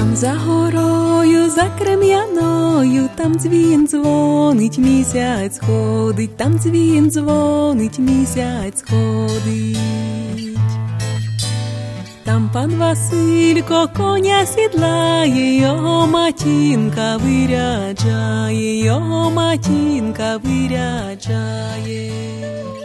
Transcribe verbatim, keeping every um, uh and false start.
Там за горою, за крем'яною, там дзвін дзвонить, місяць ходить, там дзвін дзвонить, місяць ходить. Там пан Василько коня сідлає, його матінка виряджає, його матінка виряджає.